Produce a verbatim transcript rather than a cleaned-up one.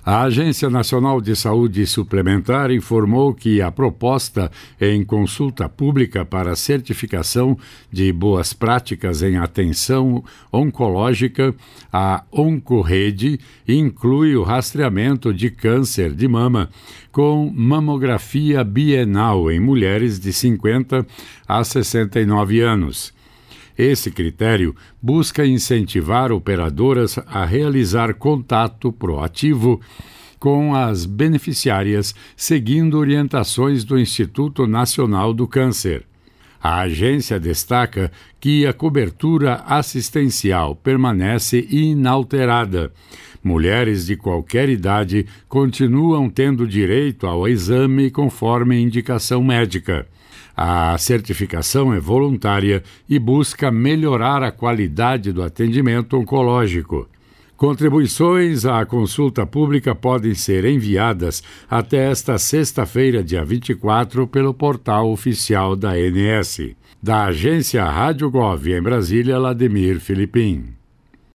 A Agência Nacional de Saúde Suplementar informou que a proposta em consulta pública para certificação de boas práticas em atenção oncológica, a Oncorrede, inclui o rastreamento de câncer de mama com mamografia bienal em mulheres de cinquenta a sessenta e nove anos. Esse critério busca incentivar operadoras a realizar contato proativo com as beneficiárias, seguindo orientações do Instituto Nacional do Câncer. A agência destaca que a cobertura assistencial permanece inalterada. Mulheres de qualquer idade continuam tendo direito ao exame conforme indicação médica. A certificação é voluntária e busca melhorar a qualidade do atendimento oncológico. Contribuições à consulta pública podem ser enviadas até esta sexta-feira, dia vinte e quatro, pelo portal oficial da A N S. Da agência Rádio Gov em Brasília, Lademir Filipim.